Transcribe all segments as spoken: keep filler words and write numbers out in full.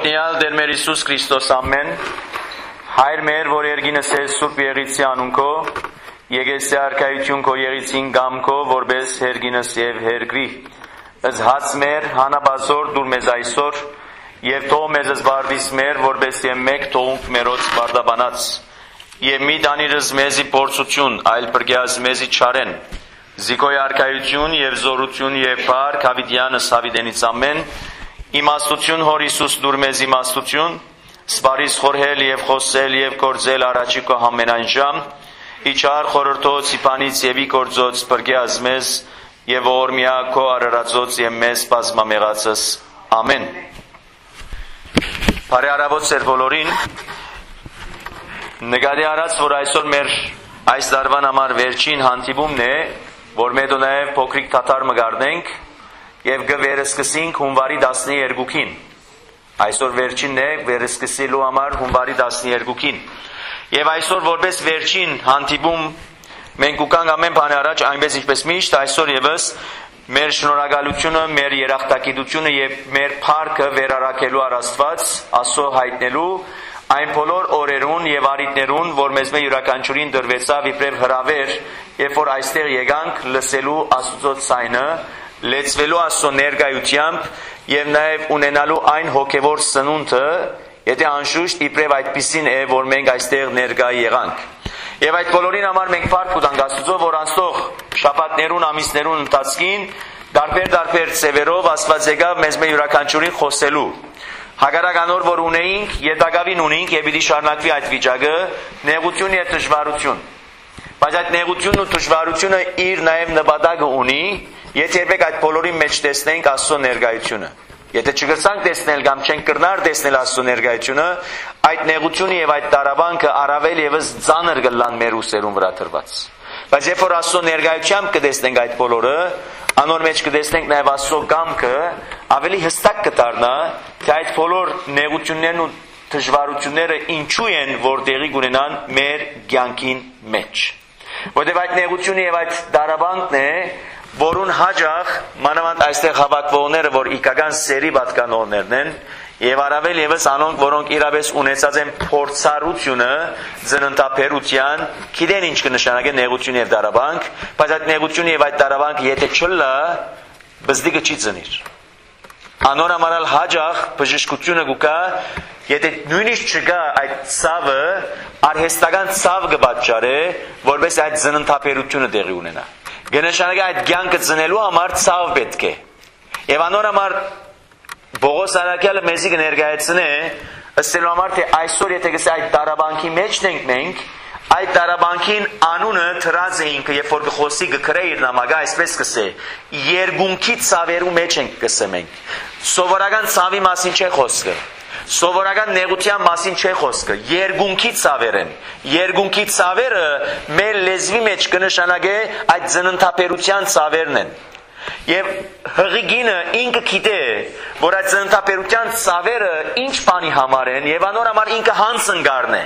Օրհնյալ Տեր մեր Հիսուս Քրիստոս ամեն, Հայր մեր, որ երգինս ես Սուրբ Եղիցի անունքո, եկես արքայություն քո Եղիցին գամքո, որպես հերգինս եւ հերգրի, ըզ հաց մեր, հանաբազոր դուր մեզ այսօր, եւ թող մեզ զբարվիս մեր, որպես եւ մեկ թողունք մերոց բարդաբանած, եւ մի դանիրս մեզի փորձություն, այլ բրգյազ մեզի չարեն, զիկոյ արքայություն եւ զորություն եւ փառք հավիտյանս հավիտենից ամեն, իմաստություն հոր Հիսուս դուր մեզ իմաստություն, սպարիս խորհել եւ խոսել եւ գործել առաջի քո ամենայն ժամ, իջար խորհրդոց իբանից եւ ի գործոց բրգյազ մեզ եւ օրմիա քո արարածոց եւ մեզ բազմամեղածս ամեն։ Բարի առավոտ ձեր բոլորին։ Նկատի առած, որ այսօր մեր այս տարվան համար վերջին հանդիպումն է, որ մենք նաեւ փոքրիկ թաթար մգարնենք եւ գվերսկսենք հունվարի տասներկուին։ Այսօր վերջինն է վերսկսելու համար հունվարի տասներկուին։ Եվ այսօր որպես վերջին հանդիպում մենք ուկանք ամեն բանի առաջ այնպես ինչպես միշտ այսօր եւս մեր շնորհակալությունը, մեր երախտագիտությունը եւ մեր փառքը վերարակելու Աստված, Աստծո հայտնելու այն բոլոր օրերուն եւ արիտներուն, որ մեզ մե յուրաքանչյուրին դրվեցավ իբրև հրավեր, երբ որ այստեղ եկանք լսելու Աստծո ցայնը, լեցվելու Աստծո ներկայությամբ եւ նաեւ ունենալու այն հոգեվոր սնունդը, եթե անշուշտ իբրև այդպիսին է, որ մենք այստեղ ներկայ եղանք։ Եվ այդ բոլորին համար մենք փառք ունենք Աստծո, որ անցող շաբաթներուն, ամիսներուն ընթացքին դարբեր-դարբեր ծևերով Աստված եկավ մեզ մե յուրաքանչյուրին խոսելու։ Հագարականոր որ ունեինք, յետագավին ունենք եւ պիտի շարունակվի այդ վիճակը, նեղություն եւ դժվարություն։ Բայց այդ նեղությունն ու դժվարությունը իր նաեւ նպատակը ունի, եթե երբեք այդ բոլորի մեջ տեսնենք Աստծո ներկայությունը։ Եթե չգրցանք տեսնել կամ չենք կրնար տեսնել Աստծո ներկայությունը, այդ նեղությունը եւ այդ տարաբանքը առավել եւս ծանր կլան մեր ուսերուն վրա դրված։ Բայց երբ որ Աստծո ներկայությամբ կտեսնենք այդ բոլորը, անոր մեջ կտեսնենք նաեւ Աստծո կամքը, ավելի հստակ կդառնա, թե այդ բոլոր նեղություններն ու դժվարությունները ինչու են, որ տեղի կունենան մեր կյանքին մեջ։ Որտեղ այդ նեղությունը եւ այդ տարաբանքն է, որուն հաջող մանավանդ այստեղ հավաքվողները, որ իգական սերի պատկանողներն են, եւ առավել եւս անոնք, որոնք իրապես ունեցած են փորձառությունը ծննդաբերության, գիտեն ինչ կնշանակե նեղություն եւ տարաբանք, բայց այդ նեղությունը եւ այդ տարաբանքը եթե չլա, բզդիկը չի ծնիր։ Անոր համարալ հաջող բժշկությունը կուկա, եթե նույնիսկ չկա այդ ցավը, արհեստական ցավ կպատճառե, որպես այդ ծննդաբերությունը տեղի ունենա։ Գնշանակե այդ կյանքը ծնելու համար ցավ պետք է։ Եվ անոր համար Բողոս Արաքյալը մեզի կներկայացնե, ըստելու համար թե այսօր եթե գսե այդ տարաբանքի մեջն ենք մենք, այդ տարաբանքին անունը թրած էինք, երբ որ կխոսի կքրե իր նամակը, այսպես կսե, երկունքի ցավերու մեջ ենք կսե մենք։ Սովորական ցավի մասին չէ խոսքը։ Սովորական նեղության մասին չէ խոսքը, երկունքի ցավեր են։ Երկունքի ցավերը մեր լեզվի մեջ կնշանակե այդ ծննդաբերության ցավերն են։ Եվ հղիգինը ինքը գիտե, որ այդ ծննդաբերության ցավերը ինչ բանի համար են, եւ անոր համար ինքը հանցնգարն է։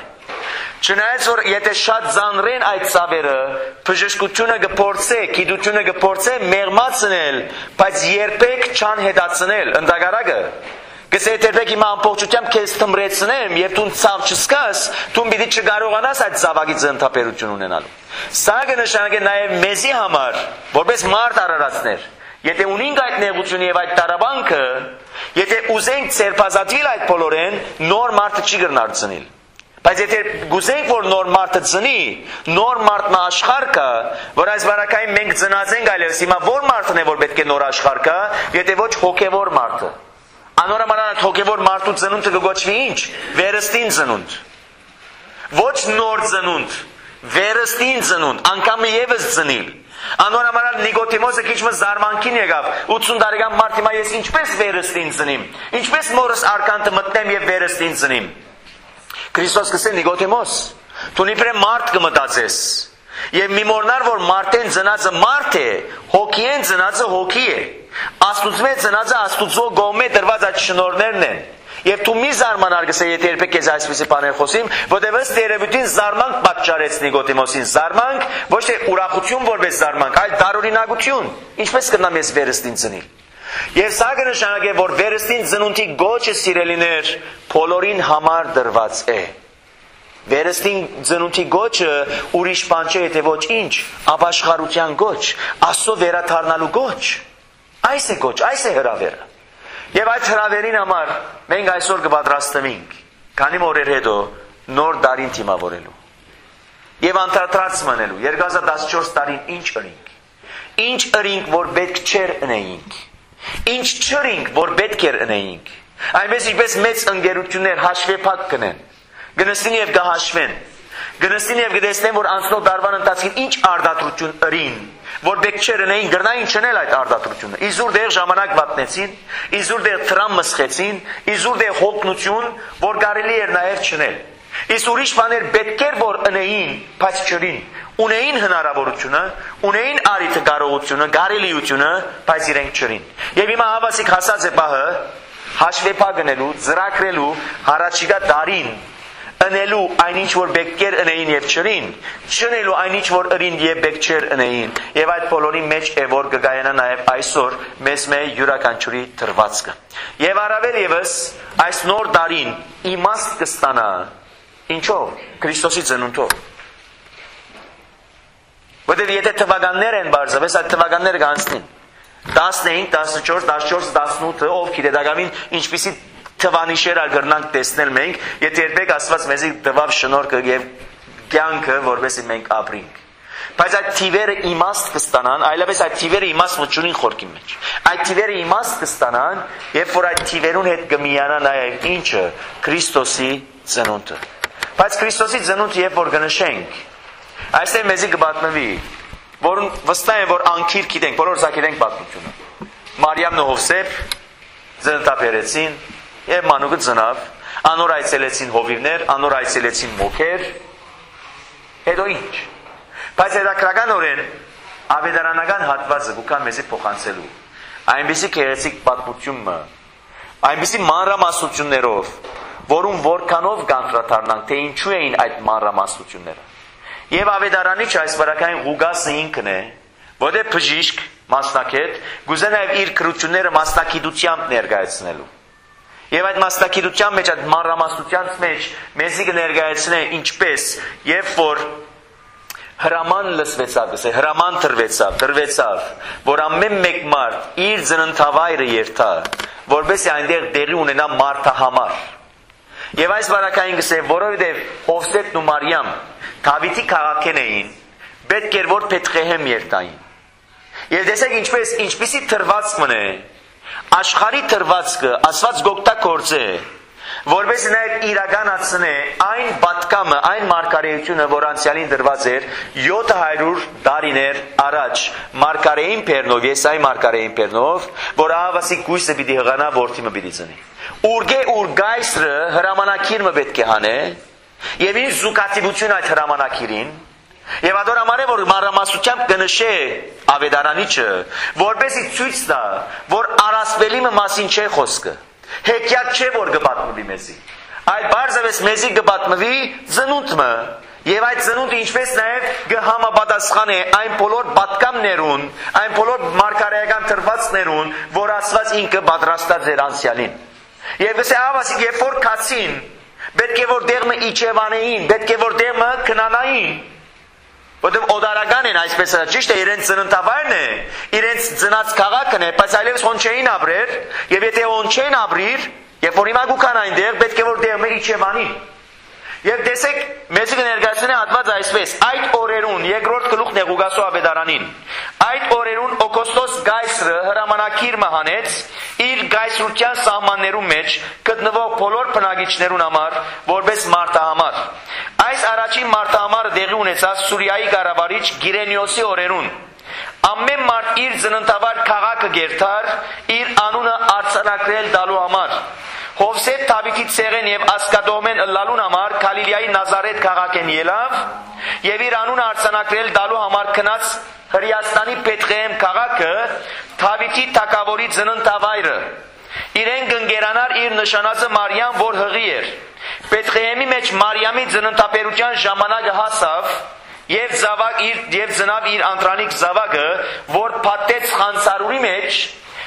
Չնայած որ եթե շատ ծանրեն այդ ցավերը, բժշկությունը կփորձե, գիտությունը կփորձե մեղմացնել, բայց երբեք չան հետացնել ընդհանրակը։ Գսե երբեք իմ ամբողջությամբ քեզ թմրեցնեմ, եւ դու ցավ չսկաս, դու պիտի չկարողանաս այդ ցավակի ծննդաբերություն ունենալու։ Սա կնշանակե նաեւ մեզի համար, որպես մարդ արարածներ, եթե ունենք այդ նեղությունը եւ այդ տարաբանքը, եթե ուզենք ցերբազատվել այդ բոլորեն, նոր մարդը չի կրնար ծնել։ Բայց եթե գուզենք որ նոր մարդը ծնի, նոր մարդն աշխարհ կա, որ այս բարակային մենք ծնած ենք այլևս, հիմա որ մարդն է որ պետք է նոր աշխարհ կա, եթե ոչ հոգեվոր մարդը։ Անորոմանալ հոգեվոր մարդու ծնունդը կգոչվի ինչ? Վերստին ծնունդ։ Ոչ նոր ծնունդ, վերստին ծնունդ, անգամ եւս ծնիլ։ Անորոմանալ Նիկոդիմոսը քիչ-մը զարմանքին եկավ, ութսուն տարեկան մարդ հիմա ես ինչպես վերստին ծնիմ, ինչպես մորս արքանտը մտնեմ եւ վերստին ծնիմ։ Քրիստոս կսե Նիկոդիմոս, դու իբրե մարդ կմտածես։ Եվ մի մորնար որ մարդեն ծնածը մարդ է, հոգիեն ծնածը հոգի է։ Աստուծո ծնածը Աստուծո գոմե դրված այդ շնորհներն են։ Եվ դու մի զարմանար գսե եթե երբեք ես այսպեսի բաներ խոսիմ, որտեղ ըստ երևույթին զարմանք պատճառեց Նիկոդիմոսին, զարմանք, ոչ թե ուրախություն որպես զարմանք, այլ տարօրինակություն։ Ինչպես կնամ ես վերստին ծնիլ։ Եվ սա կնշանակե, որ վերստին ծնունդի գոչը սիրելիներ բոլորին համար դրված է։ Վերստին ծնունդի գոչը ուրիշ բան չէ, եթե ոչ ինչ, ապաշխարության գոչ, Աստծո վերադառնալու գոչ։ Այս է գոչ, այս է հրավերը։ Եվ այդ հրավերին համար մենք այսօր կպատրաստվենք, քանի օրեր հետո նոր դարին դիմավորելու։ Եվ անդրադարձ մնելու, երկու հազար տասնչորս տարին ինչ ըրինք, ինչ ըրինք, որ պետք չէր ընեինք, ինչ չըրինք, որ պետք էր ընեինք, այնպես ինչպես մեծ ընկերություններ հաշվեփակ կնեն, գնստին և կհաշվեն, գնստին և կտեսնեն, որ անցնող դարվան ընթացքին ինչ արդարություն ըրին, որ պետք չէր ընեին, գրնային չնել այդ արդարությունը, իզուր դեղ ժամանակ վատնեցին, իզուր դեղ տրամ մսխեցին, իզուր դեղ հոգնություն, որ կարելի էր նաև չնել։ Իսկ ուրիշ բաներ պետք էր որ ընեին, բայց չրին, ունեին հնարավորությունը, ունեին արիթը կարողությունը, կարելիությունը, բայց իրենք չրին։ Եվ հիմա հավասիկ հասած է պահը հաշվեպա գնելու, ծրագրելու, հարաճիգա դարին ընելու այնինչ որ պետք էր ընեին և չրին, չնելու այնինչ որ ըրին և պետք չէր ընեին։ Եվ այդ բոլորի մեջ է որ կգայանա նաև այսօր մեզ մեր յուրաքանչյուրի դրվածքը։ Եվ առավել ևս այս նոր դարին իմաստ կստանա ինչով? Քրիստոսի ծնունդով։ Որտեղ եթե թվականներ են բարձրապես, այդ թվականները կանցնին։ տասնհինգ, տասնչորս, տասնչորս, տասնութ, ով գիտե դակամին ինչպիսի թվանիշեր ալգրնանք տեսնել մենք, եթե երբեք Աստված մեզի տվավ շնորհքը եւ կյանքը, որովհետեւ մենք ապրենք։ Բայց այդ թիվերը իմաստ կստանան, այլապես այդ թիվերը իմաստ չունին խորքի մեջ։ Այդ թիվերը իմաստ կստանան, երբ որ այդ թիվերուն հետ կմիանա նաև ինչը Քրիստոսի ծնունդը։ Բայց Քրիստոսի ծնունդը երբ որ կնշենք, այստեղ մեզի կպատմվի, որ վստահ եմ որ անկիր գիտենք, բոլորս գիտենք պատմությունը։ Մարիամն ու Հովսեփ ծննդաբերեցին եւ մանուկը ծնավ, անոր այցելեցին հովիվներ, անոր այցելեցին մոքեր, հետո ինչ։ Բայց հետաքրքրականորեն ավետարանական հատվածը գուքան մեզի փոխանցելու այնպիսի գեղեցիկ պատմությունը, այնպիսի մանրամասնություններով, որում որքանով կանդրադառնանք, թե ինչու էին այդ մանրամասնությունները։ Եվ ավետարանիչ այս վարակային Ղուգասը ինքն է, որտեղ բժիշկ մասնակետ գուզե նաև իր քրությունները մասնակիտությամբ ներկայացնելու։ Եվ այդ մասնակիտության մեջ, այդ մանրամասնության մեջ մեզի կներկայացնե ինչպես, երբ որ հրաման լսվեցավ, գսե, հրաման տրվեցավ, տրվեցավ, որ ամեն մեկ մարդ իր ծննդավայրը երթա, որպեսզի այնտեղ տեղի ունենա մարդահամար։ Եվ այս վարակային գսե, որովհետև Հովսեփն ու Մարիամ Դավիթի քաղաքեն էին, պետք էր որ Բեթղեհեմ երթային։ Եվ տեսեք ինչպես, ինչպիսի թրվածք մնե, աշխարհի թրվածքը Աստված գօգտագործե, որպես նաև իրականացնե այն պատկամը, այն մարգարեությունը, որ անցյալին դրված էր յոթ հարյուր տարիներ առաջ մարգարեին Պերնով, Եսայի մարգարեին Պերնով, որ ահավասիկ գույսը պիտի հղանա, որդիմը պիտի ծնի։ Ուրգե ուր գայսրը հրամանակիրը պետք է հանե, եւ ինչ զուգատիվություն այդ հրամանակիրին, եւ ադոր համար է որ մանրամասնությամբ կնշե ավետարանիչը, որպեսզի ցույց տա, որ առասպելիմը մասին չէ խոսքը։ Հեքիաթ չէ որ կպատմվի մեզի, այլ բարձրապես մեզի կպատմվի ծնունդը, եւ այդ ծնունդը ինչպես նաև կհամապատասխանե այն բոլոր պատկամներուն, այն բոլոր մարգարեական թրվածքներուն, որ Աստված ինքը պատրաստած էր անցյալին։ Եվ գսե ավասիկ երբ որ կացին, պետք է որ դեղը իջևանեին, պետք է որ դեղը քնանային, որտեղ օդարական են այսպես ճիշտ է իրենց ծննդավայրն է, իրենց ծնած քաղաքն է, բայց այլևս հոն չէին ապրեր, եւ եթե հոն չեն ապրիր, երբ որ հիմա գուքան այնտեղ, պետք է որ դեղը իջևանի։ Եվ տեսեք, մեզ կներկայացնե հատված այսպես, այդ օրերուն, երկրորդ գլուխն է Ղուգասու ավետարանին, այդ օրերուն Օգոստոս գայսրը հրամանակիրը հանեց իր գայսրության սահմաններու մեջ գտնվող բոլոր բնակիչներուն համար, որպես մարտահամար։ Այս առաջին մարտահամարը տեղի ունեցավ Սուրիայի կառավարիչ Գիրենիոսի օրերուն։ Ամեն մարդ իր ծննդավայր քաղաքը գերտար, իր անունը արձանագրել տալու համար։ Հովսեփ Դավիթի ցեղեն եւ Ասկադոմեն ըլլալուն համար Գալիլեայի Նազարեթ քաղաքեն ելավ եւ իր անունը արձանագրել տալու համար գնաց Հրեաստանի Բեթղեհեմ քաղաքը, Դավիթի թագավորի ծննդավայրը։ Իրեն կընկերանար իր նշանածը Մարիամ, որ հղի էր։ Բեթղեհեմի մեջ Մարիամի ծննդաբերության ժամանակը հասավ եւ զավակ իր եւ ծնավ իր անտրանիկ զավակը, որ փաթեց խանցարուրի մեջ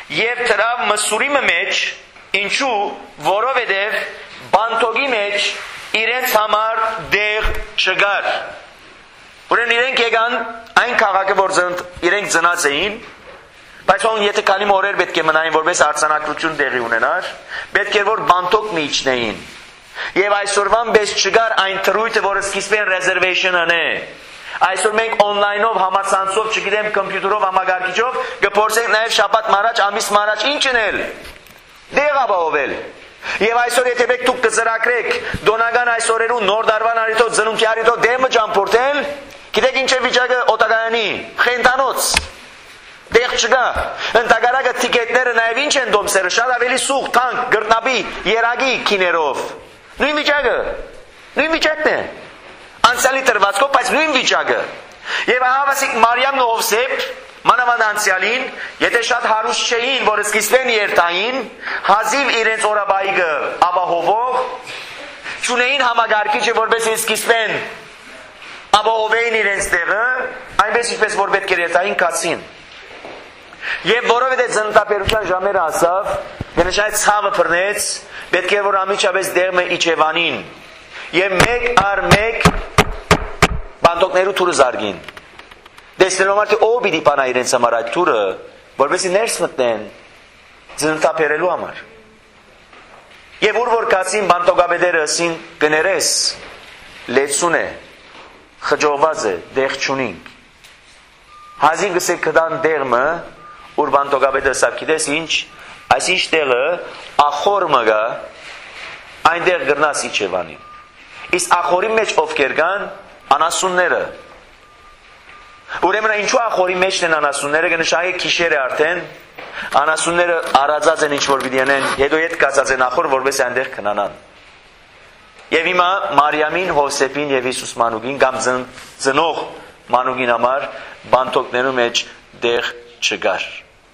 Եվ դրավ մսուրիմը մեջ, ինչու, որովհետև բանտոգի մեջ իրենց համար դեղ չգար։ Ուրեմն իրենք եկան այն քաղաքը, որ իրենք ծնած էին, բայց ոնց եթե քանի օրեր պետք է մնային, որպես արձանագրություն տեղի ունենար, պետք է որ բանտոկ միջնեին։ Եվ այսօրվան պես չգար այն թրույթը, որ սկիզբեն reservation անե։ Այսօր մենք on-line-ով, համացանցով, չգիտեմ, կոմպյուտերով, համագարկիչով կփորձենք նաև շաբաթ մարաջ, ամիս մարաջ ինչ անել։ Դեղ ապահովել։ Եվ այսօր եթե եք դուք կզրակրեք դոնական այս օրերուն նոր դարվան արիտով, ծնունդի արիտով դեմը ճամփորդել, գիտեք ինչ է վիճակը օտակայանի, խենթանոց։ Դեղ չկա։ Ընդհանրակը տիկետները նաև ինչ են դոմսերը, շատ ավելի սուղ, թանկ, գրտնաբի, երագի քիներով։ Նույն վիճակը։ Նույն վիճակն է։ Անցյալի տրվածքով, բայց նույն վիճակը։ Եվ ահավասիկ Մարիամն ու Հովսեփ, մանավանդ անցյալին, եթե շատ հարուստ չէին, որ սկիզբեն երթային, հազիվ իրենց օրաբայիկը ապահովող, չունեին համագարկիչը, որպես սկիզբեն ապահովեին իրենց տեղը, այնպես ինչպես որ պետք էր երթային կացին։ Եվ որովհետև ծննդաբերության ժամերը ասավ, գնշայ ցավը բռնեց, պետք է որ ամիջապես դեղը իջևանին։ Եվ մեկ առ մեկ բանտոկներու թուրը զարգին։ Տեսնելով արդի ով պիտի պանա իրենց համար այդ թուրը, որպեսզի ներս մտնեն ծննդաբերելու համար։ Եվ ուր որ կացին բանտոկաբեդերը ասին կներես, լեցուն է, խջողված է, դեղ չունինք։ Հազին գսեք կդան դեղը, ուր բանտոկաբեդը ասավ, գիտես ինչ, այս ինչ տեղը ախոր մգա, այնտեղ գրնաս իջևանին։ Իսկ ախորի մեջ ովքեր կան, անասունները։ Ուրեմն ինչու ախորի մեջն են անասունները, կնշանակի քիշեր է արդեն, անասունները արածած են ինչ-որ պիտի անեն, հետո ետ կացած են ախոր, որպես այնտեղ քնանան։ Եվ հիմա Մարիամին, Հովսեփին եւ Հիսուս մանուկին կամ ծնող մանուկին համար բանտոկներու մեջ դեղ չգար։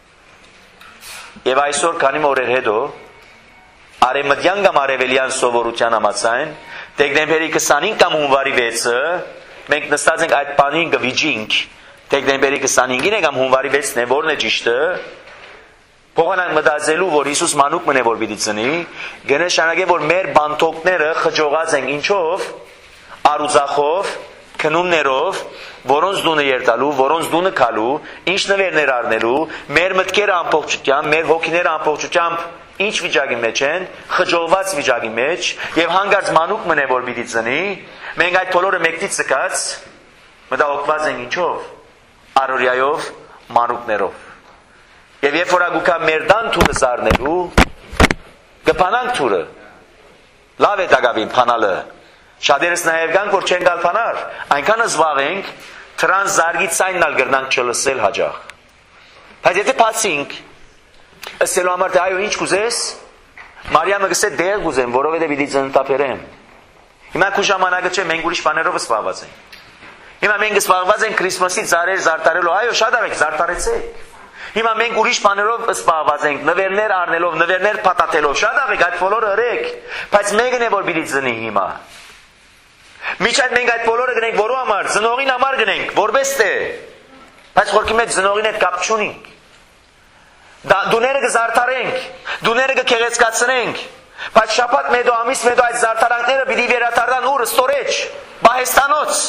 Եվ այսօր քանի օրեր հետո արևմտյան կամ արևելյան սովորության համաձայն դեկտեմբերի քսանինը կամ հունվարի վեցը մենք նստած ենք այդ բանին գվիջինք դեկտեմբերի քսանինին է կամ հունվարի վեցն է որն է ճիշտը փոխանակ մտածելու որ Հիսուս մանուկ մնե որ պիտի ծնի գնշանակե որ մեր բանտոկները խջողած են ինչով արուձախով քնուններով որոնց դունը երտալու, որոնց դունը քալու, ինչ նվերներ առնելու, մեր մտքերը ամբողջությամբ, մեր հոգիները ամբողջությամբ ինչ վիճակի մեջ են, խջողված վիճակի մեջ, եւ հանգարց մանուկ մնե որ պիտի ծնի, մենք այդ բոլորը մեկտից սկած մտահոգված ենք ինչով, առօրյայով, մանուկներով։ Եվ երբ որ ագուկա մեր դան թուրը զարնելու, կփանանք թուրը, լավ է դակավին փանալը, շատերս նաև կան, որ չեն գալ փանար, այնքան զբաղենք, թրան զարգի ցայնն ալ գրնանք չլսել հաջող։ Բայց եթե փասինք, ասելու համար թե այո ինչ կուզես, Մարիամը գսե դեղ կուզեմ, որովհետև պիտի ծննդաբերեմ։ Հիմա քու ժամանակը չէ, մենք ուրիշ բաներով զբաղված ենք։ Հիմա մենք զբաղված ենք Քրիսմասի ծառեր զարդարելով, այո շատ ավեք զարդարեցեք։ Հիմա մենք ուրիշ բաներով զբաղված ենք, նվերներ առնելով, նվերներ փաթաթելով, շատ ավեք այդ բոլորը ըրեք, բայց մեկն է որ պիտի ծնի հիմա։ Միջայդ մենք այդ բոլորը գնենք որու համար, ծնողին համար գնենք, որպես թե, բայց խորքի մեջ ծնողին հետ կապ չունենք։ Դուները կզարդարենք, դուները կքեղեցկացնենք, բայց շաբաթ մեդո ամիս մեդո այդ զարդարանքները պիտի վերադառնան ուր ստորեջ, բահեստանոց։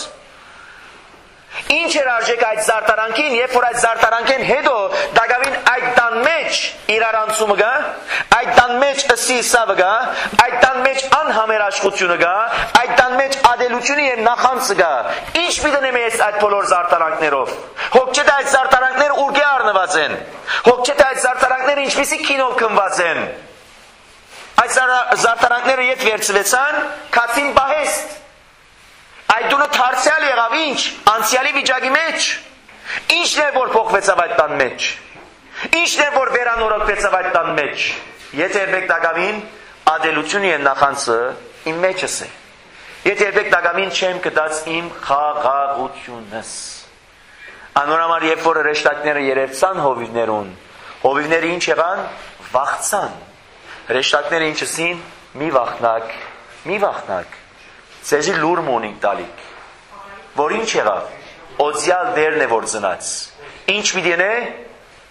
Ինչ էր արժեք այդ զարդարանքին, երբ որ այդ զարդարանքին հետո դակավին այդ տան մեջ իրարանցումը գա, այդ տան մեջ ըսիսավը գա, այդ տան մեջ անհամերաշխությունը գա, այդ տան մեջ ադելությունը եւ նախանցը գա։ Ինչ պիտի մեզ այդ բոլոր զարդարանքներով։ Հոգչետ այդ զարդարանքները ուր կե առնված են։ Հոգչետ այդ զարդարանքները ինչպիսի քինով քնված են։ Այդ զարդարանքները ետ վերցվեցան, քացին բահեստ։ Այդ դունը թարցյալ եղավ ինչ, անցյալի վիճակի մեջ, ինչն է որ փոխվեցավ այդ տան մեջ, ինչն է որ վերանորոգվեցավ այդ տան մեջ, եթե երբեք դակավին ադելությունը և նախանցը իմ մեջս է, եթե երբեք դակավին չեմ կտած իմ խաղաղությունս, անորամար երբ որ ռեշտակները երևցան հովիվներուն, հովիվները ինչ եղան, վախցան, ռեշտակները ինչսին, մի վախնակ, մի վախնակ, Սեզի լուր մոնինք տալիք, որ ինչ եղավ, օձյալ դերն է որ ծնած, ինչ պիտի է,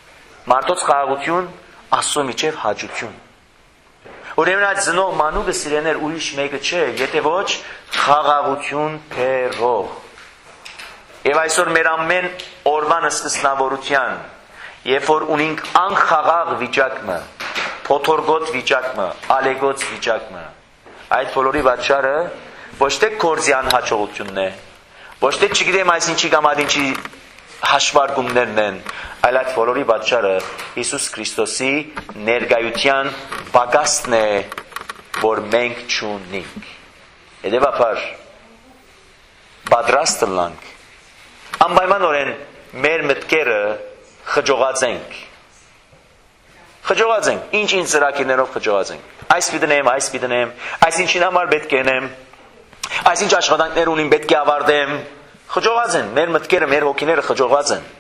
Մարդոց խաղաղություն, Աստծո միջև հաճություն։ Ուրեմն այդ զնող մանուկը սիրեներ ուրիշ մեկը չէ, եթե ոչ խաղաղություն փերող։ Եվ այսօր մեր ամեն օրվան սկսնավորության, երբ որ ունենք անխաղաղ վիճակը, փոթորգոտ վիճակը, ալեգոց վիճակը, այդ բոլորի պատճառը ոչ թե կորձի անհաջողությունն է, ոչ թե չգիտեմ այսինչի կամ այնինչի հաշվարկումներն են, այլ այդ բոլորի պատճառը Հիսուս Քրիստոսի ներկայության պակասն է, որ մենք չունենք։ Հետևաբար պատրաստ լինենք անպայմանորեն մեր մտքերը խջողած ենք։ Խջողած ենք, ինչ-ինչ ծրագիրներով խջողած ենք։ Այս պիտենեմ, այս պիտենեմ, այս ինչին համար պետք է նեմ, այս ինչ աշխատանքներ ունիմ պետք է ավարտեմ։ Խջողած են, մեր մտքերը, մեր հոգիները խջողած են։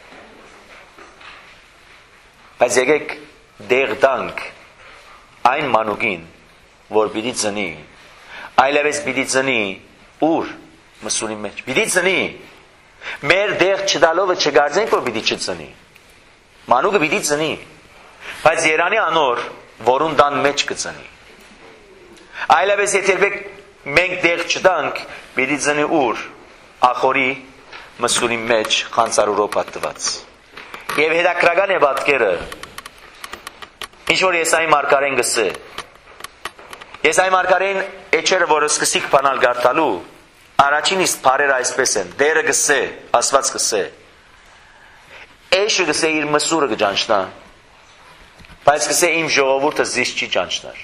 Բայց եկեք դեղ տանք այն մանուկին, որ պիտի ծնի, այլևս պիտի ծնի ուր մսունի մեջ, պիտի ծնի։ Մեր դեղ չդալովը չգարձենք, որ պիտի չծնի։ Մանուկը պիտի ծնի, բայց Երանի անոր, որուն դան մեջ կծնի։ Այլևս եթե մենք դեղ չտանք, պիտի ծնի ուր, ախորի մսունի մեջ խանցարուրով պատված։ Եվ հետաքրական է պատկերը, ինչ որ Եսայի մարգարեն գսե։ Եսայի մարգարեն էջերը, որ սկսիկ բանալ գարտալու, առաջին իսկ բարերը այսպես են, դերը գսե, ասված գսե, էշը գսե իր մսուրը գջանչնա, բայց գսե իմ ժողովուրդը զիս չի ճանչնար։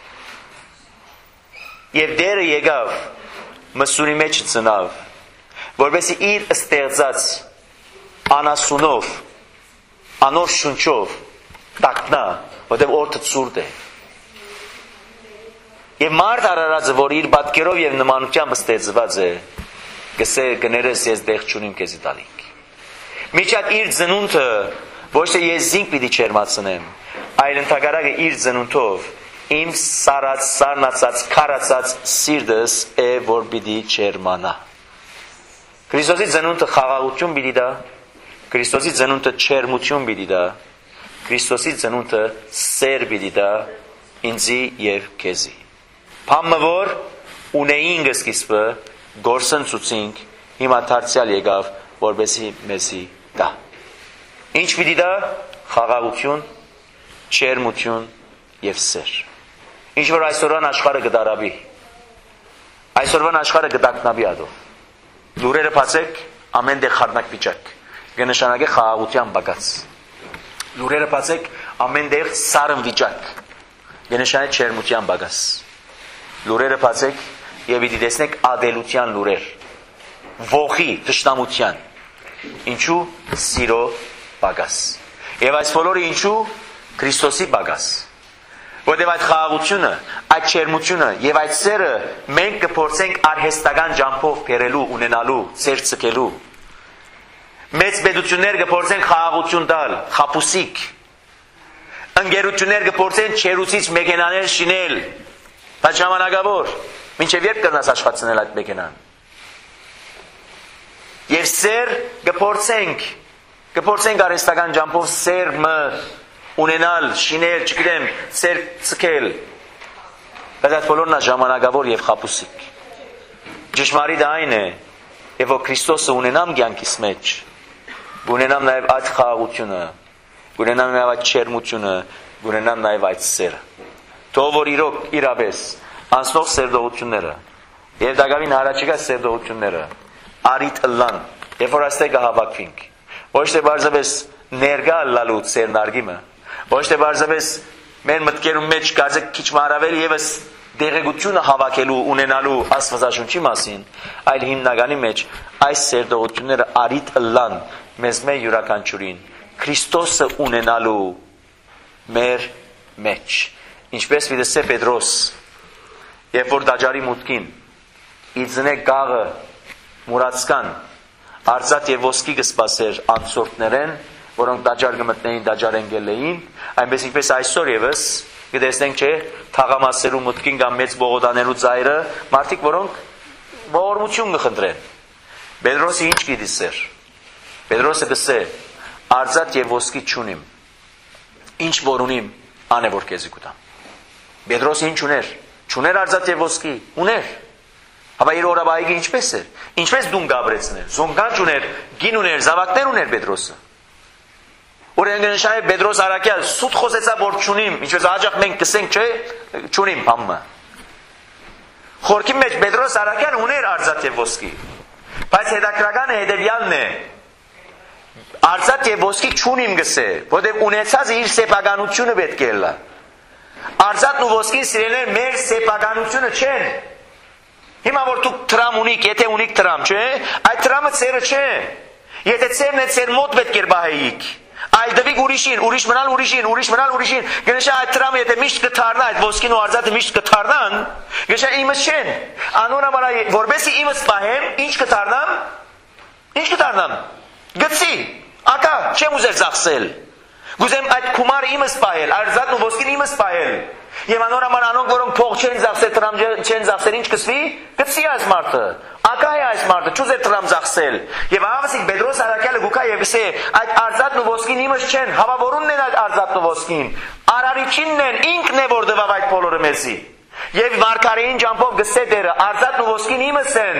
Եվ դերը եկավ, մսուրի մեջ ծնավ, որովհետեւ իր ստեղծած անասունով, անոր շունչով տակնա, որովհետեւ օրդը ցուրտ է։ Եվ մարդ արարածը, որ իր պատկերով եւ նմանությամբ ստեղծված է, գսե գներես ես դեղ չունիմ քեզի տալիք։ Միջատ իր ծնունդը ոչ թե ես զինք պիտի չերմացնեմ, այլ ընդհակառակը իր ծնունդով իմ սարած, սառնացած, քարացած սիրտս է, որ պիտի չերմանա։ Քրիստոսի ծնունդը խաղաղություն պիտի դա, Քրիստոսի ծնունդը չերմություն պիտի դա, Քրիստոսի ծնունդը սեր պիտի դա ինձի եւ քեզի։ Փամը որ ունեինք սկիզբը գործընծուցինք, հիմա դարձյալ եկավ, որպեսի մեզի դա։ Ինչ պիտի դա? Խաղաղություն, չերմություն եւ սեր։ Ինչ որ այսօրվան աշխարհը գդարաբի, այսօրվան աշխարհը գդակնաբի ադով։ Լուրերը բացեք, ամեն դեղ խառնակ վիճակ, կնշանակե խաղաղության բագած։ Լուրերը բացեք, ամեն դեղ սարն վիճակ, կնշանակե չերմության բագած։ Լուրերը բացեք եւ պիտի տեսնեք ադելության լուրեր, ողի, թշնամության, ինչու սիրո բագած։ Եվ այս բոլորը ինչու Քրիստոսի բագած։ Որտեւ այդ խաղաղությունը, այդ չերմությունը եւ այդ սերը մենք կփորձենք արհեստական ջամփով բերելու, ունենալու, ծերծկելու։ Մեծ պետություններ կփորձեն խաղաղություն տալ, խապուսիկ։ Ընկերություններ կփորձեն չերուցիչ մեքենաներ շինել։ Բայց ժամանակավոր, մինչև երբ կրնաս աշխատել այդ մեքենան։ Եվ սեր կփորձենք, կփորձենք արհեստական ջամփով սերը ունենալ, շինել, չգիտեմ, սեր ցկել։ Բայց այդ բոլորն է ժամանակավոր եւ խապուսիկ։ Ճշմարիտը այն է, եւ որ Քրիստոսը ունենամ կյանքիս մեջ, ունենամ նաեւ այդ խաղաղությունը, ունենամ նաեւ այդ չերմությունը, ունենամ նաեւ այդ սերը։ Թող որ իրոք իրապես անցնող սերդողությունները եւ դակավին հարաճիգա սերդողությունները արիտ ըլլան, երբ որ այստեղ կհավաքվենք, ոչ թե բարձրապես ներկա լալու ծերնարգիմը, ոչ թե բարձրապես մեր մտքերում մեջ կարծեք քիչ մարավել եւս դեղեցությունը հավաքելու, ունենալու Աստվածաշունչի մասին, այլ հիմնականի մեջ այս սերդողությունները արիտ ըլլան մեզ մեր յուրաքանչյուրին Քրիստոսը ունենալու մեր մեջ։ Ինչպես վիդեսե Պետրոս, երբ որ դաջարի մուտքին իձնե գաղը մուրացկան արծաթ եւ ոսկի կսպասեր անցորդներեն, որոնք դաջար կմտնեին, դաջար ընկելեին, այնպես ինչպես այսօր եւս կտեսնենք, չէ, թաղամասերու մուտքին կամ մեծ բողոդաներու ծայրը, մարդիկ, որոնք ողորմություն կխնդրեն։ Պետրոսը ինչ գիտիսեր։ Պետրոսը գսե, արծաթ եւ ոսկի չունիմ, Ինչ որ ունիմ, անե որ քեզի կտամ։ Պետրոսը ինչ ուներ։ Չուներ արծաթ եւ ոսկի, ուներ։ Ապա իր օրաբայգը ինչպես էր։ Ինչպես դուն գաբրեցներ։ Զոնգանջ ուներ, գին ուներ, զավակներ ուներ Պետրոսը։ Օրենգնշայ Պետրոս Արաքյալ սուտ խոսեցա որ չունիմ, ինչպես աջախ մենք կսենք, չէ, չունիմ բամը։ Խորքի մեջ Պետրոս Արաքյալը ուներ արծաթ եւ ոսկի։ Բայց հետաքրքրականը հետեւյալն է։ Արծաթ եւ ոսկի չունիմ գսե, որտեղ ունեցածը իր սեփականությունը պետք է լա։ Արծաթն ու ոսկին սիրելիներ մեր սեփականությունը չեն։ Հիմա որ դուք տրամ ունիք, եթե ունիք տրամ, չէ, այդ տրամը ծերը չէ։ Եթե ծերն է ծեր մոտ պետք է բահեիք։ Այլ դվիկ ուրիշին, ուրիշ մնալ ուրիշին, ուրիշ մնալ ուրիշին։ Գնշա այդ տրամը եթե միշտ կթարնա, այդ ոսկին ու արծաթը միշտ կթարնան, գնշա իմս չեն։ Անոնաբար որբեսի իմս բահեմ, ինչ կթարնամ։ Ինչ կթարնամ։ Գցի, ակա, չեմ ուզեր ծախսել։ Գուզեմ այդ քումարը իմս պահել, արծաթն ու ոսկին իմս պահել։ Եվ անորոման անոնք, որոնք փող չեն ծախսել, տրամ չեն ծախսել, ինչ կսվի, գցի այս մարդը, ակա է այս մարդը, չուզեր տրամ ծախսել։ Եվ ահավասիկ Պետրոս Արաքյալը գուքա եւ գսե, այդ արծաթն ու ոսկին իմս չեն, հավավորումն են այդ արծաթն ու ոսկին, արարիչինն են, ինքն է որ դվավ այդ բոլորը մեզի։ Եվ վարկարեին ջամփով գսե դերը, արծաթն ու ոսկին իմս են։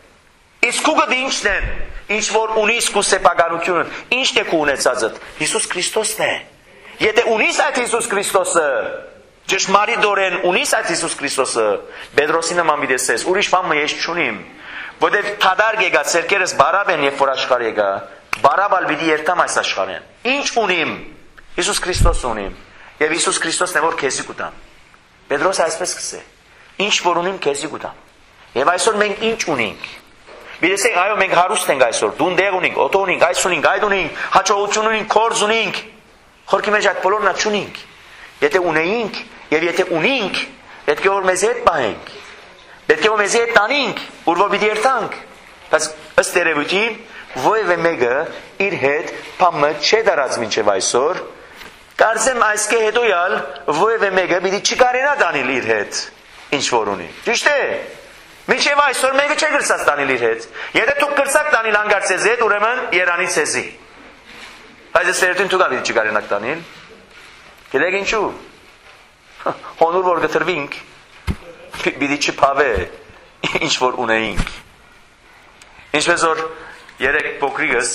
Իսկ ուգը դինչն են, ինչ որ ունիս քու սեփականությունը, ինչն է քու ունեցածդ, Հիսուս Քրիստոսն է։ Եթե ունիս այդ Հիսուս Քրիստոսը, ճշմարիտորեն ունիս այդ Հիսուս Քրիստոսը, Պետրոսի նման մի դեսես, ուրիշ բան ես չունիմ, որտեղ թադարգ եկա, ցերկերս բարավ են, երբ որ աշխարհ եկա, բարավալ պիտի երթամ այս աշխարհեն։ Ինչ ունիմ, Հիսուս Քրիստոս ունիմ, եւ Հիսուս Քրիստոսն է որ քեզի կտամ։ Պետրոսը այսպես կսե, ինչ որ ունիմ քեզի կտամ։ Եվ այսօր մենք ինչ ունենք։ Բիլեսենք, այո, մենք հարուստ ենք այսօր, դուն դեղ ունենք, օտո ունենք, այս ունենք, այդ ունենք, հաճողություն ունենք, կորձ ունենք, խորքի մեջ այդ բոլորն այդ չունենք։ Եթե ունեինք եւ եթե ունենք, պետք է որ մեզ հետ պահենք, պետք է որ մեզ հետ տանենք, ուր որ պիտի երթանք։ Բայց ըստ երևույթին որևէ մեկը իր հետ փամը չէ դարած մինչև այսօր, կարծեմ այսքե հետոյալ որևէ մեկը պիտի չկարենա տանել իր հետ ինչ որ ունի։ Ճիշտ է։ Մինչև այսօր մեկը չէ գրծած տանել իր հետ։ Եթե դուք գրծակ տանել հանգարց ձեզ հետ, ուրեմն Երանի ցեզի։ Բայց այս երթին դուք ավելի չկարենաք տանել։ Գիտեք ինչու։ Հոնոր որ գտրվինք, պիտի չփավե ինչ որ ունեինք։ Ինչպես որ երեք փոքրիկս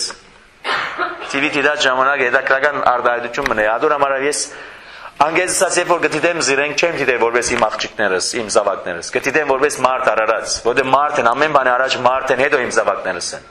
տի վի դիդա ժամանակ հետաքրական արդայություն մնե։ Ադոր համար ես անգեզ ասած որ գտիտեմ զիրենք չեմ դիտել որպես իմ աղջիկներս, իմ զավակներս։ Գտիտեմ որպես մարդ արարած, որտեղ մարդ են ամեն բանի առաջ մարդ են, հետո իմ զավակներս են։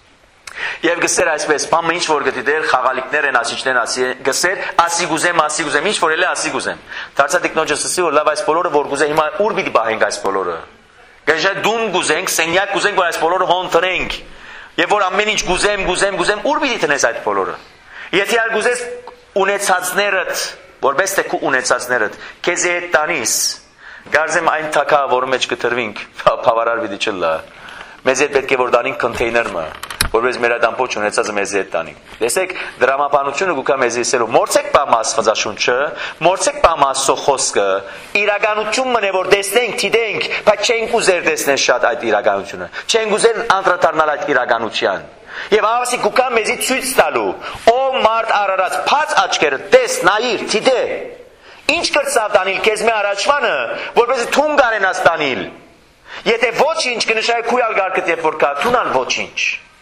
Եվ գսեր այսպես, բամը ինչ որ գտիտել խաղալիքներ են, ասիչներ ասի, գսեր, ասի գուզեմ, ասի գուզեմ, ինչ որ էլ է ասի գուզեմ։ Դարձա տեխնոջը ասի որ լավ այս բոլորը որ գուզե հիմա ուր պիտի բահենք այս բոլորը։ Գեժա դուն գուզենք, սենյակ գուզենք որ այս բոլորը հոն տնենք։ Եվ որ ամեն ինչ գուզեմ, գուզեմ, գուզեմ, ուր պիտի տնես այդ բոլորը։ Եթե ալ գուզես ունեցածներդ որպես թե քու ունեցածներդ քեզ հետ տանիս գարձեմ այն թակա որը մեջ կտրվինք բավարար պիտի չլա մեզ հետ պետք է որ տանենք կոնտեյները որպես մեր այդ ամբողջ ունեցածը մեզ հետ տանենք լսեք դրամապանությունը գուկա մեզ իսելու մորցեք բամ աստվածաշունչը մորցեք բամ աստծո խոսքը իրականությունն է որ տեսնենք դիտենք բայց չենք ուզեր տեսնել շատ այդ իրականությունը չենք ուզեր անդրադառնալ այդ իրականության Եվ ավասի գուկա մեզի ցույց տալու ով մարդ արարած փած աչքերը տես նայիր դիտե ինչ կրծավ տանիլ քեզ մե առաջվանը որպեսզի թուն գարենաս տանիլ եթե ոչինչ կնշայ քույալ գարկդ երբ որ կա թունան ոչինչ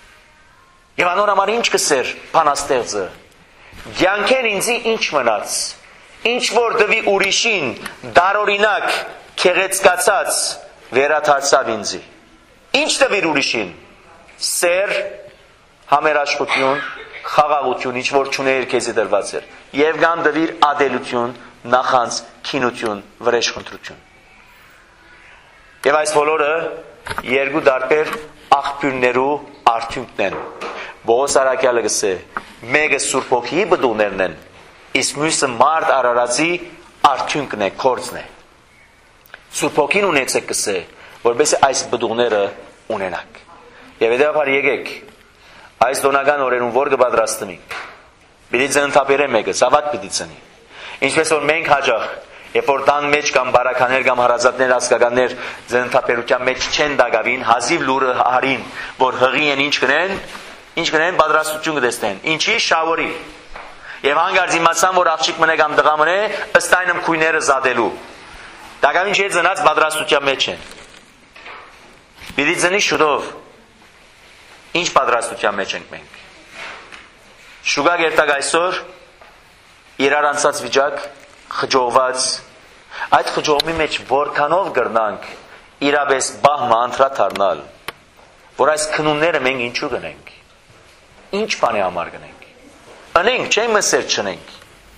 Եվ անոր համար ինչ կսեր բանաստեղծը Գյանքեն ինձի ինչ մնաց ինչ որ դվի ուրիշին դարօրինակ քեղեցկացած վերաթարցավ ինձի Ինչ դվիր ուրիշին սեր համերաշխություն, խաղաղություն, ինչ որ չուներ քեզի դրված էր, եւ գամ դվիր ադելություն, նախանց, քինություն, վրեժխնդրություն։ Եվ այս բոլորը երկու դարբեր աղբյուրներու արդյունքն են։ Բողոս Արաքյալը գսե, մեկը Սուրբ Հոգիի բդուներն են, իսկ մյուսը մարդ արարածի արդյունքն է, կորձն է։ Սուրբ Հոգին ունեցեք գսե, որպեսզի այս բդուները ունենաք։ Եվ հետևաբար եկեք Այս դոնական օրերուն որ կպատրաստվենք Պիտի ծննդաբերեմ մեկը, զավակ պիտի ծնի Ինչպես որ մենք հաջող Երբ որ տան մեջ կամ բարականներ կամ հարազատներ ասկականներ ծննդաբերության մեջ չեն դագավին հազիվ լուրը հարին որ հղի են ինչ կնեն ինչ կնեն պատրաստություն կտեսնեն Ինչի շավորի Եվ հանգարց իմացան, որ աղջիկ մնե կամ դղա մնե, ըստ այն քույները զադելու։ Դակավին չէ ծնած պատրաստության մեջ են։ Պիտի ծնի շուտով։ Ինչ պատրաստության մեջ ենք մենք։ Շուգա գերտակ այսօր իրար անցած վիճակ, խջողված, այդ խջողմի մեջ որքանով գրնանք իրապես բահմը անդրադառնալ, որ այս քնունները մենք ինչու գնենք, ինչ բանի համար գնենք, ընենք, չէ մսեր չնենք,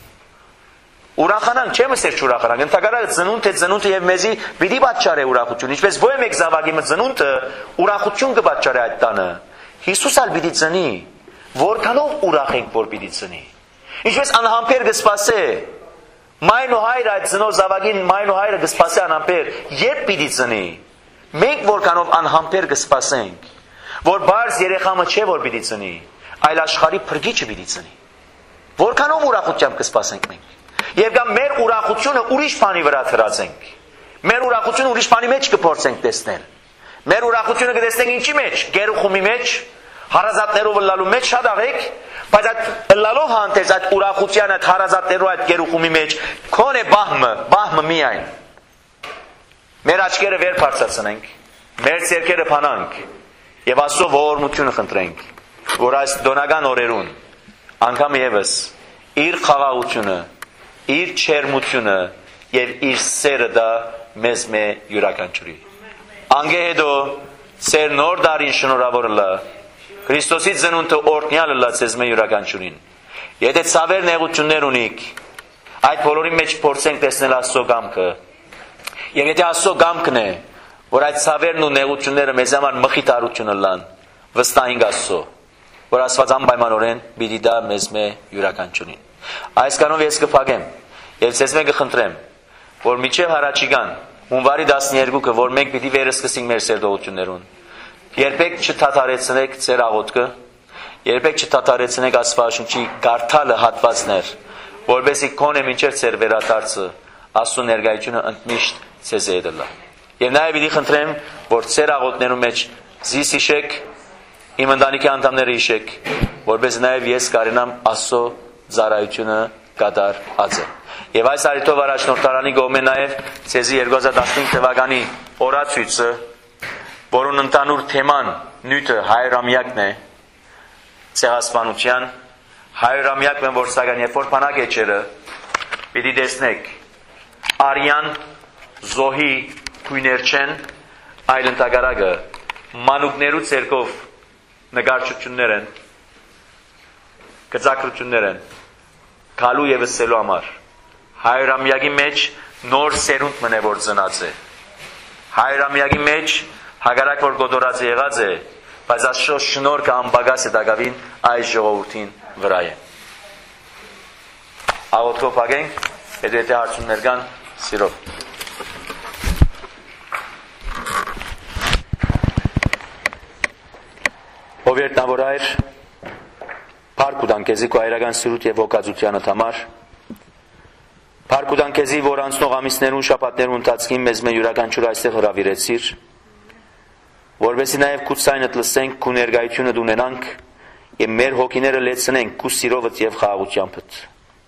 ուրախանանք, չէ մսեր չուրախանանք, ընդհակառակը ծնունդ է ծնունդը եւ մեզի պիտի պատճառ է ուրախություն, ինչպես ո՞ր մեկ զավակի մը ծնունդը ուրախություն կպատճառի այդ տանը, Հիսուս ալ պիտի ծնի, որքանով ուրախ ենք, որ պիտի ծնի, ինչպես անհամբեր կսպասե, մայն ու հայրը այդ ծնող զավակին մայն ու հայրը կսպասե անհամբեր, երբ պիտի ծնի, մենք որքանով անհամբեր կսպասենք, որ բարձ երեխամը չէ որ պիտի ծնի, այլ աշխարհի փրկիչը պիտի ծնի, որքանով ուրախությամբ կսպասենք մենք, եւ կամ մեր ուրախությունը ուրիշ բանի վրա թրածենք, մեր ուրախությունը ուրիշ բանի մեջ կփորձենք տեսնել, մեր ուրախությունը կտեսնենք ինչի մեջ, գերուխումի մեջ, հարազատներով լալու մեջ շատ աղեք, բայց այդ լալով հանդերձ այդ ուրախության այդ հարազատներով այդ գերուխումի մեջ քոն է բահմը, բահմը միայն։ Մեր աչքերը վեր բարձրացնենք, մեր ձեռքերը փանանք եւ Աստծո ողորմությունը խնդրենք, որ այս դոնական օրերուն անգամ եւս իր խաղաղությունը, իր չերմությունը եւ իր սերը դա մեզ մե յուրաքանչյուրի։ Անգե հետո սեր նոր դարին շնորհավորը Քրիստոսի ծնունդը օրհնյալը լացես մե յուրաքանչյուրին։ Եթե ցավեր նեղություններ ունիք, այդ բոլորի մեջ փորձենք տեսնել Աստծո գամքը։ Եվ եթե Աստծո գամքն է, որ այդ ցավերն ու նեղությունները մեզ համար մխիթարություն լան, վստահենք Աստծո, որ Աստված անպայմանորեն պիտի դա մեզ մե յուրաքանչյուրին։ Այս կանով ես կփակեմ եւ ցես մեկը խնդրեմ, որ միջև հարաճիգան հունվարի տասներկուը, որ մենք պիտի վերսկսենք մեր սերտողություններուն, երբեք չթաթարեցնեք ձեր աղոթքը, երբեք չթաթարեցնեք Աստվածաշնչի կարդալը հատվածներ, որովհետեւ քոնե մինչև ձեր վերադարձը Աստծո ներկայությունը ընդմիշտ ցեզ է դլա։ Եվ նաև պիտի խնդրեմ, որ ձեր աղոթներու մեջ զիս հիշեք, իմ ընտանիքի անդամները հիշեք, որովհետեւ նաև ես կարենամ Աստծո ծառայությունը կդար ածե։ Եվ այս արիթով առաջնորդարանի գոմե նաև ցեզի երկու հազար տասնհինգ թվականի օրացույցը, որուն ընդանուր թեման նյութը հայրամյակն է, ցեղասպանության հայրամյակն է, որ սակայն երբ որ բանակ էջերը պիտի տեսնեք արյան զոհի քույներ չեն, այլ ընդհակառակը մանուկներու ցերկով նկարչություններ են, գծակրություններ են, քալու եւ սելու համար հայրամյակի մեջ նոր սերունդ մնե որ ծնած է, հայրամյակի մեջ հագարակ որ գոդորած եղած է, բայց Աստծո շնորհքը անբագաս է դակավին այս ժողովրդին վրա է։ Աղոթքով փակենք, հետո եթե հարցումներ կան, սիրով։ Ով երտնավոր այր, փառք ու դանքեզի քո հայրական սիրուտ եւ ողջունությանդ համար, փառք ու դանքեզի, որ անցնող ամիսներուն շաբաթներուն ընթացքին մեզ մե յուրաքանչյուր այստեղ հրավիրեցիր, որովհետեւ նաև քու ցայնդ լսենք, քու ներկայությունը ունենանք եւ մեր հոգիները լեցնենք քու սիրովդ եւ խաղաղությանդ։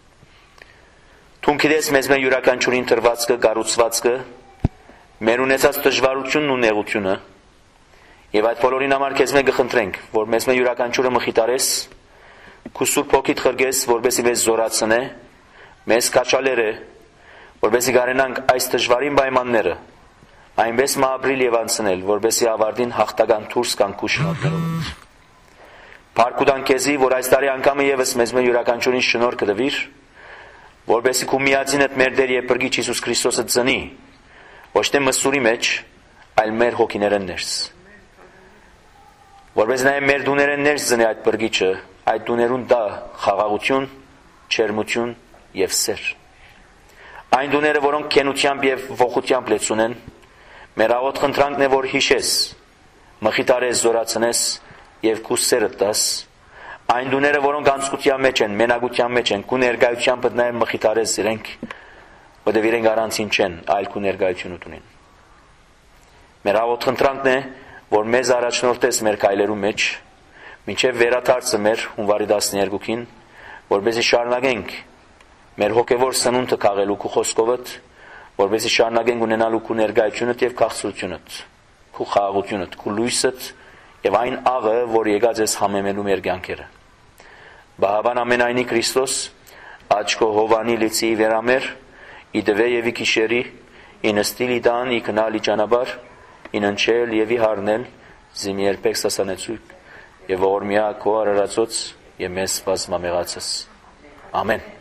Թուն գիտես մեզ մեր յուրաքանչյուրին տրվածքը, կառուցվածքը, մեր ունեցած դժվարությունն ու նեղությունը, եւ այդ բոլորին համար քեզ մենք կխնդրենք, որ մեզ մեր յուրաքանչյուրը մխիթարես, քու սուրբ հոգիդ խրգես, որովհետեւ մեզ զորացնե, մեզ կաչալերը, որովհետեւ գարենանք այս դժվարին պայմանները այնպես մաբրիլ եւ անցնել, որբեսի ավարտին հաղթական դուրս կան քու շնորհքով։ Փառք ու դանքեզի, որ այս տարի անգամը եւս մեզ մեր յուրաքանչյուրին շնորհ կտվիր, որբեսի քու միածինդ մեր Տեր եւ Փրկիչ Հիսուս Քրիստոսը ծնի, ոչ թե մսուրի մեջ, այլ մեր հոգիներն ներս։ Որբեսի նաեւ մեր դուներն ներս ծնի այդ Փրկիչը, այդ դուներուն դա խաղաղություն, չերմություն եւ սեր։ Այն դուները, որոնք քենությամբ եւ ողջությամբ լեցուն են, մեր աղոթ խնդրանքն է, որ հիշես, մխիթարես, զորացնես եւ քու սերը տաս, այն դուները, որոնք անցկության մեջ են, մենակության մեջ են, քու ներկայությամբ նաեւ մխիթարես իրենք, որտեղ իրենք առանցին չեն, այլ քու ներկայությունը ունեն։ Մեր աղոթ խնդրանքն է, որ մեզ առաջնորդես մեր քայլերու մեջ, մինչեւ վերադարձը մեր հունվարի տասներկուին, որպեսզի շարունակենք մեր հոգևոր սնունդը քաղելու քու խոսքովդ, որպեսզի շարունակենք ունենալու քու ներկայությունդ եւ քաղցրությունդ, քու խաղաղությունդ, քու լույսդ եւ այն աղը, որ եկած ես համեմելու մեր կյանքերը։ Բահավան ամենայնի Քրիստոս, աչքո հովանի լիցի վերամեր, ի դվե եւ ի քիշերի, ի նստիլ ի տան, ի քնալ ի ճանապարհ, ի ննչել եւ ի հարնել, զիմի երբեք սասանեցույք եւ ողորմյա քո արարածոց եւ մեզ սպասմամեղացս։ Ամեն։